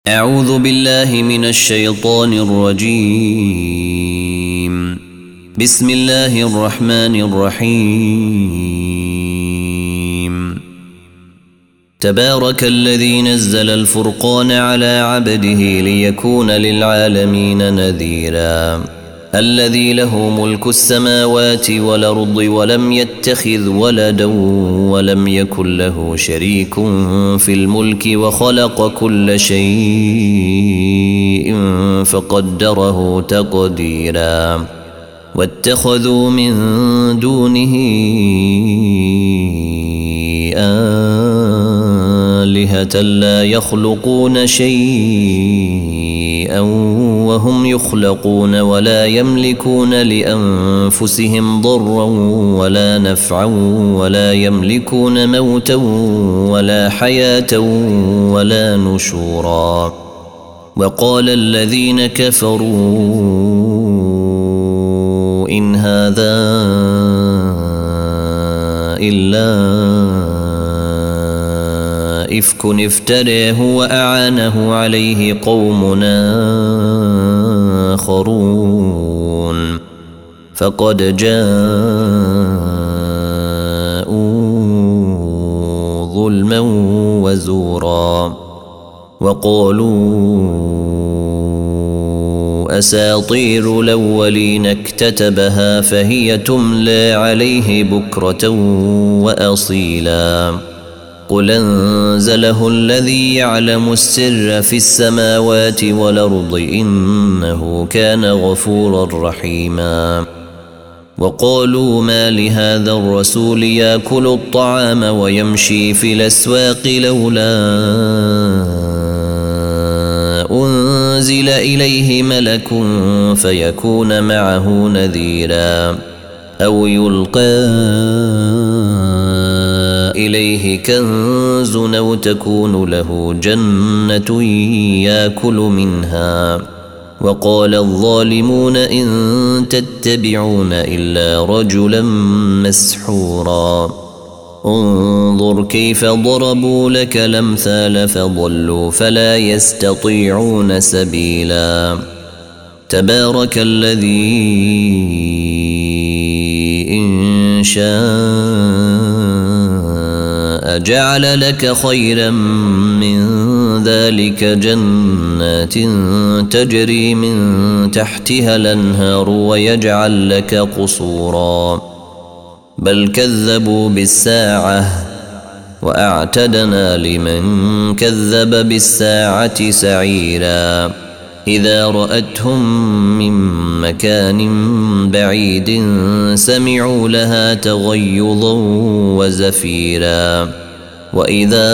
أعوذ بالله من الشيطان الرجيم. بسم الله الرحمن الرحيم. تبارك الذي نزل الفرقان على عبده ليكون للعالمين نذيرا. الذي له ملك السماوات والأرض ولم يتخذ ولدا ولم يكن له شريك في الملك وخلق كل شيء فقدره تقديرا. واتخذوا من دونه آلهة لا يخلقون شيئا وهم يخلقون ولا يملكون لأنفسهم ضرا ولا نفعا ولا يملكون موتا ولا حياة ولا نشورا. وقال الذين كفروا إن هذا إلا إفك افتريه وأعانه عليه قوم آخرون فقد جاءوا ظلما وزورا. وقالوا أساطير الأولين اكتتبها فهي تملى عليه بكرة وأصيلا. قل أنزله الذي يعلم السر في السماوات والأرض إنه كان غفورا رحيما. وقالوا ما لهذا الرسول يأكل الطعام ويمشي في الأسواق لولا أنزل إليه ملك فيكون معه نذيرا أو يلقى إليه كنز أو تكون له جنة يأكل منها. وقال الظالمون إن تتبعون إلا رجلا مسحورا. انظر كيف ضربوا لك الأمثال فضلوا فلا يستطيعون سبيلا. تبارك الذي إن شاء جعل لك خيرا من ذلك جنات تجري من تحتها الأنهار ويجعل لك قصورا. بل كذبوا بالساعة وأعتدنا لمن كذب بالساعة سعيرا. إذا رأتهم من مكان بعيد سمعوا لها تغيظا وزفيرا. وإذا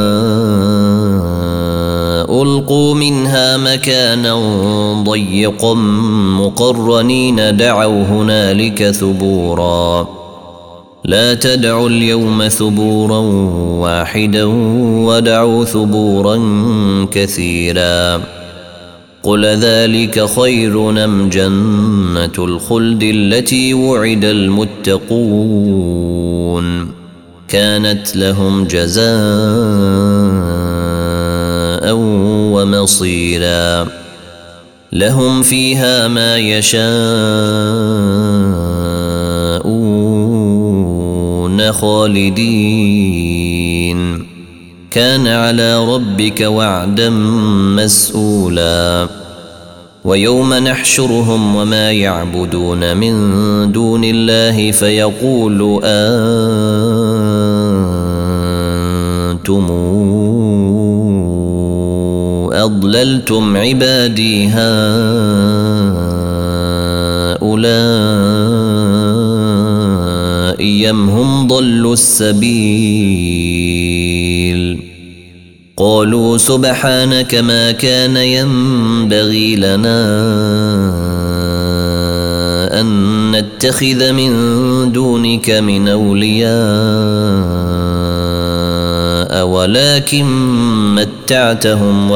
ألقوا منها مكانا ضيقا مقرنين دعوا هنالك ثبورا. لا تدعوا اليوم ثبورا واحدا ودعوا ثبورا كثيرا. قل ذلك خير أم جنة الخلد التي وعد المتقون كانت لهم جزاء ومصيرا. لهم فيها ما يشاءون خالدين كان على ربك وعدا مسؤولا. ويوم نحشرهم وما يعبدون من دون الله فيقول أنتم أضللتم عبادي هؤلاء أم هم ضلوا السبيل. قالوا سبحانك ما كان ينبغي لنا أن نتخذ من دونك من أولياء ولكن متعتهم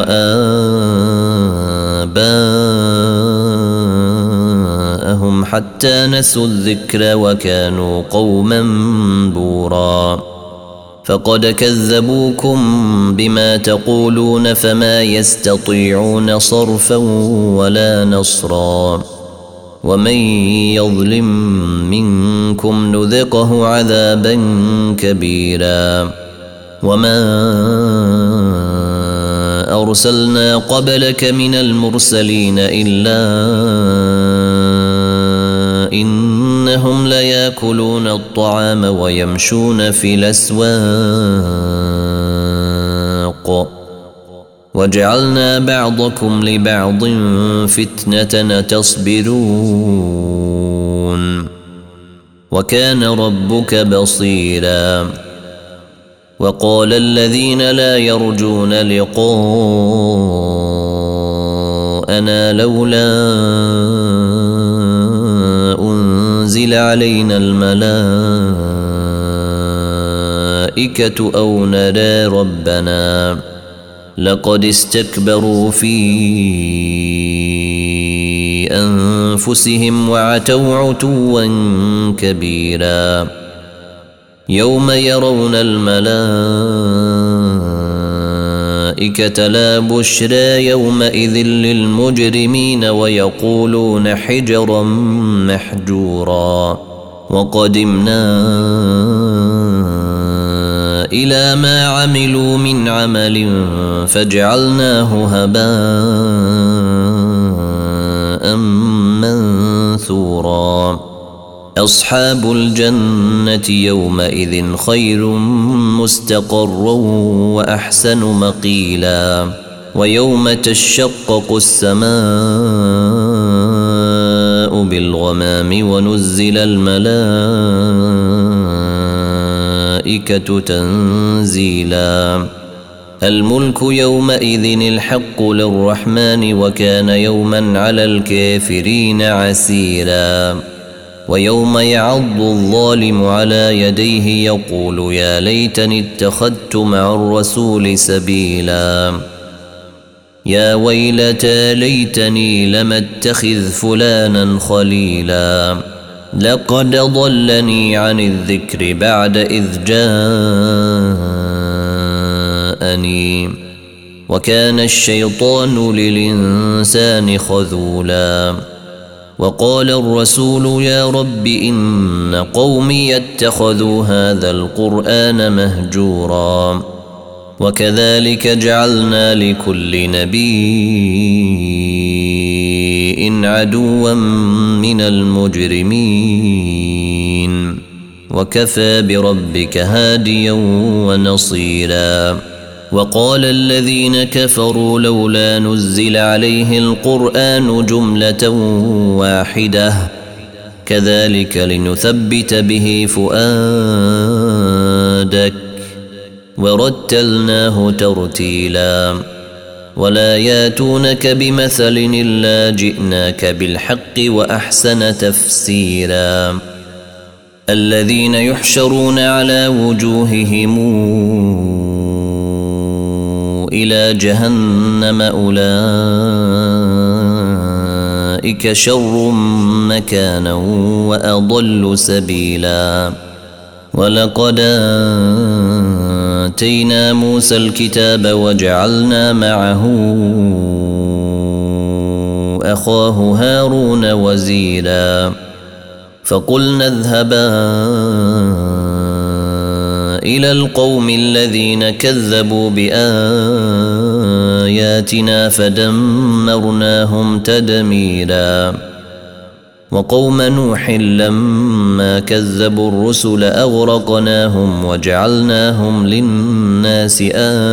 وآباءهم حتى نسوا الذكر وكانوا قوما بورا. فقد كذبوكم بما تقولون فما يستطيعون صرفا ولا نصرا ومن يظلم منكم نذقه عذابا كبيرا وما أرسلنا قبلك من المرسلين إلا إنهم ليأكلون الطعام ويمشون في الأسواق وجعلنا بعضكم لبعض فتنة تصبرون وكان ربك بصيرا وقال الذين لا يرجون لقاءنا لولا أنزل علينا الملائكة أو نرى ربنا لقد استكبروا في أنفسهم وعتوا عتوا كبيرا يوم يرون الملائكة لا بشرى يومئذ للمجرمين ويقولون حجرا محجورا وقدمنا إلى ما عملوا من عمل فجعلناه هباء منثورا أصحاب الجنة يومئذ خير مستقرا وأحسن مقيلا ويوم تشقق السماء بالغمام ونزل الملائكة تنزيلا الملك يومئذ الحق للرحمن وكان يوما على الكافرين عسيرا ويوم يعض الظالم على يديه يقول يا ليتني اتخذت مع الرسول سبيلا يا ويلتى ليتني لم اتخذ فلانا خليلا لقد ضلني عن الذكر بعد إذ جاءني وكان الشيطان للإنسان خذولا وقال الرسول يا رب إن قومي اتخذوا هذا القرآن مهجورا وكذلك جعلنا لكل نبي عدوا من المجرمين وكفى بربك هاديا ونصيرا وقال الذين كفروا لولا نزل عليه القرآن جملة واحدة كذلك لنثبت به فؤادك ورتلناه ترتيلا ولا ياتونك بمثل إلا جئناك بالحق وأحسن تفسيرا الذين يحشرون على وجوههم إلى جهنم أولئك شر مكانا وأضل سبيلا ولقد آتينا موسى الكتاب وجعلنا معه أخاه هارون وزيرا فقلنا اذهبا إلى القوم الذين كذبوا بآياتنا فدمرناهم تدميرا وقوم نوح لما كذبوا الرسل أغرقناهم وجعلناهم للناس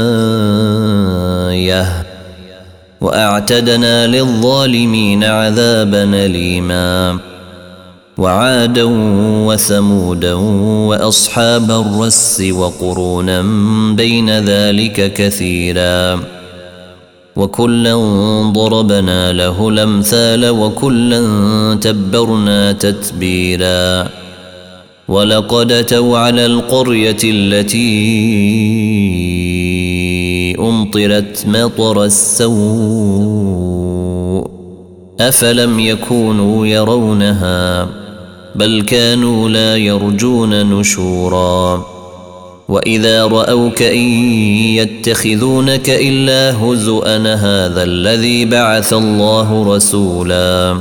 آية وأعتدنا للظالمين عذابا أليما وعادا وثمودا وأصحاب الرس وقرونا بين ذلك كثيرا وكلا ضربنا له الأمثال وكلا تبرنا تتبيرا ولقد أتوا على القرية التي أمطرت مطر السوء أفلم يكونوا يرونها بل كانوا لا يرجون نشورا وإذا رأوك إن يتخذونك إلا هزؤا هذا الذي بعث الله رسولا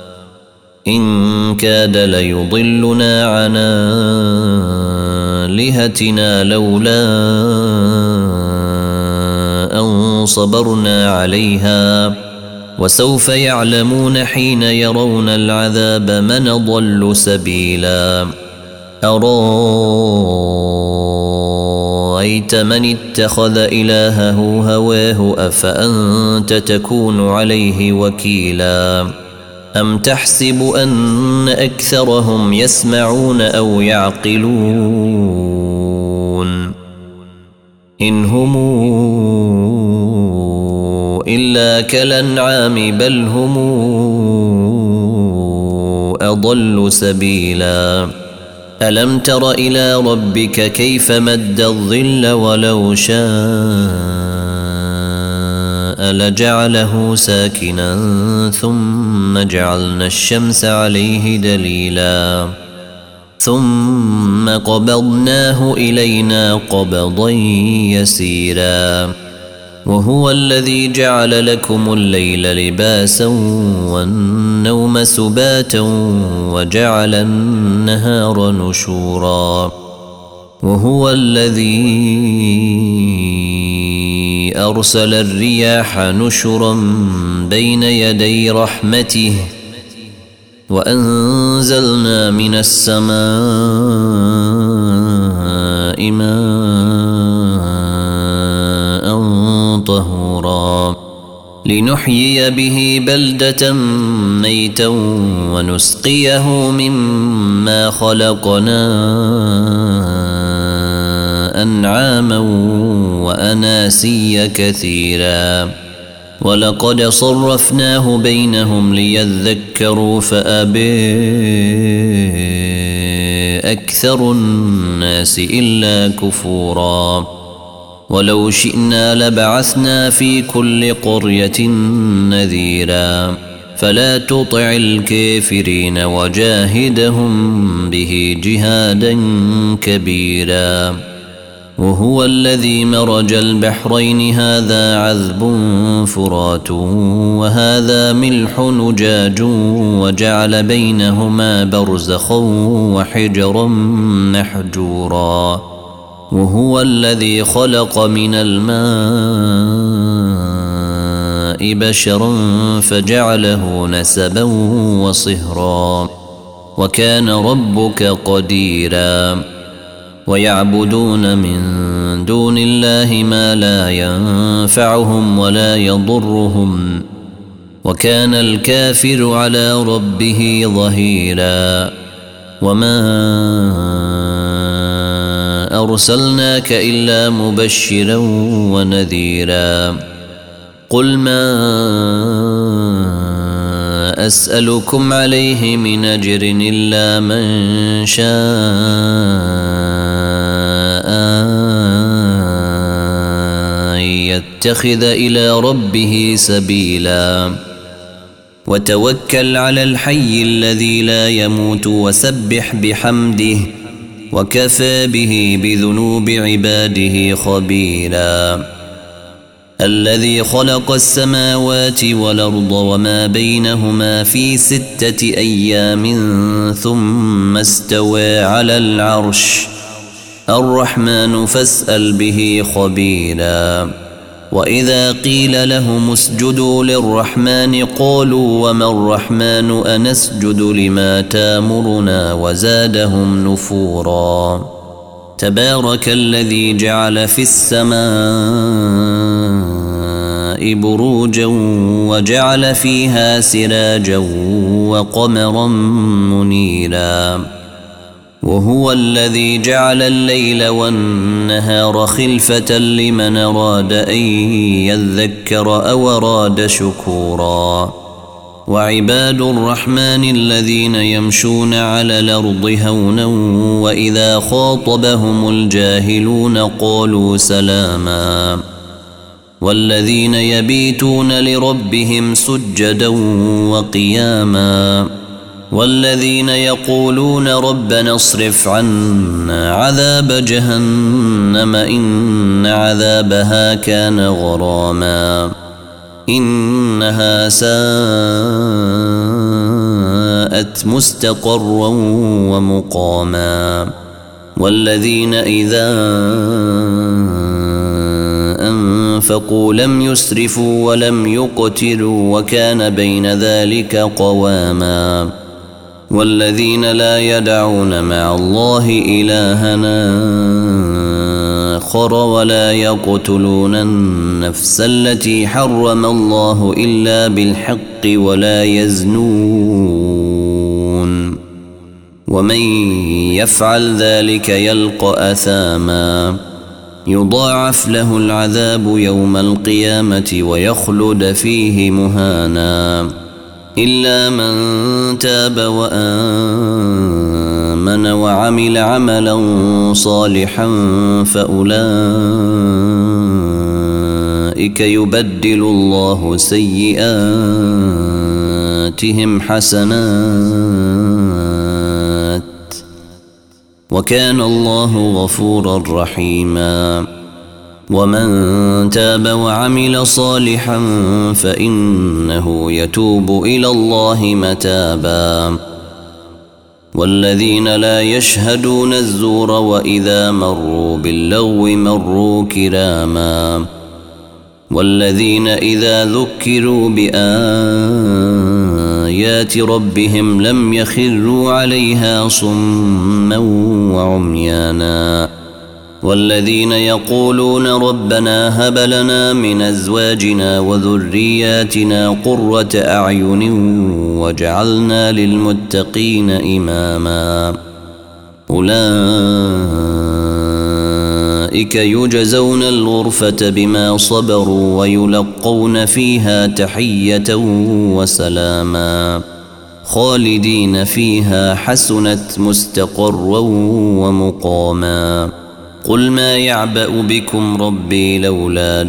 إن كاد ليضلنا عن آلهتنا لولا أن صبرنا عليها وسوف يعلمون حين يرون العذاب من ضل سبيلا أرأيت من اتخذ إلهه هواه أفأنت تكون عليه وكيلا أم تحسب أن أكثرهم يسمعون أو يعقلون إن هم إلا كالأنعام بل هم أضل سبيلا ألم تر إلى ربك كيف مد الظل ولو شاء لجعله ساكنا ثم جعلنا الشمس عليه دليلا ثم قبضناه إلينا قبضا يسيرا وهو الذي جعل لكم الليل لباسا والنوم سباتا وجعل النهار نشورا وهو الذي أرسل الرياح نشرا بين يدي رحمته وأنزلنا من السماء ماء طهورا لنحيي به بلدة ميتا ونسقيه مما خلقنا أنعاما وأناسيا كثيرا ولقد صرفناه بينهم ليذكروا فأبى أكثر الناس إلا كفورا ولو شئنا لبعثنا في كل قرية نذيرا فلا تطع الكافرين وجاهدهم به جهادا كبيرا وهو الذي مرج البحرين هذا عذب فرات وهذا ملح نجاج وجعل بينهما برزخا وحجرا محجورا وهو الذي خلق من الماء بشرا فجعله نسبا وصهرا وكان ربك قديرا ويعبدون من دون الله ما لا ينفعهم ولا يضرهم وكان الكافر على ربه ظهيرا وما أرسلناك إلا مبشرا ونذيرا قل ما أسألكم عليه من أجر إلا من شاء يتخذ إلى ربه سبيلا وتوكل على الحي الذي لا يموت وسبح بحمده وكفى به بذنوب عباده خبيرا الذي خلق السماوات والأرض وما بينهما في 6 أيام ثم استوى على العرش الرحمن فاسأل به خبيرا وإذا قيل لهم اسجدوا للرحمن قالوا وما الرحمن أنسجد لما تامرنا وزادهم نفورا تبارك الذي جعل في السماء بروجا وجعل فيها سراجا وقمرا منيرا وهو الذي جعل الليل والنهار خلفة لمن أراد أن يذكر أو أراد شكورا وعباد الرحمن الذين يمشون على الأرض هونا وإذا خاطبهم الجاهلون قالوا سلاما والذين يبيتون لربهم سجدا وقياما والذين يقولون ربنا اصرف عنا عذاب جهنم إن عذابها كان غراما إنها ساءت مستقرا ومقاما والذين إذا أنفقوا لم يسرفوا ولم يقتروا وكان بين ذلك قواما والذين لا يدعون مع الله إلهنا آخر ولا يقتلون النفس التي حرم الله إلا بالحق ولا يزنون ومن يفعل ذلك يلقى أثاما يضاعف له العذاب يوم القيامة ويخلد فيه مهانا إلا من تاب وآمن وعمل عملا صالحا فأولئك يبدل الله سيئاتهم حسنات وكان الله غفورا رحيما ومن تاب وعمل صالحا فإنه يتوب إلى الله متابا والذين لا يشهدون الزور وإذا مروا باللغو مروا كراما والذين إذا ذكروا بآيات ربهم لم يخروا عليها صما وعميانا والذين يقولون ربنا هب لنا من أزواجنا وذرياتنا قرة أعين واجعلنا للمتقين إماما أولئك يجزون الغرفة بما صبروا ويلقون فيها تحية وسلاما خالدين فيها حسنت مستقرا ومقاما قل ما يعبأ بكم ربي لولا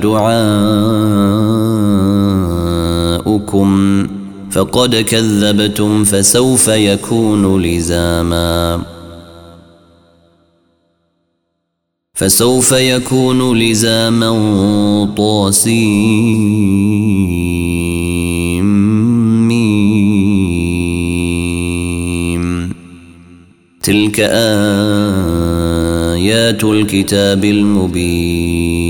دعاؤكم فقد كذبتم فسوف يكون لزاما طاسيم تلك آيات الكتاب المبين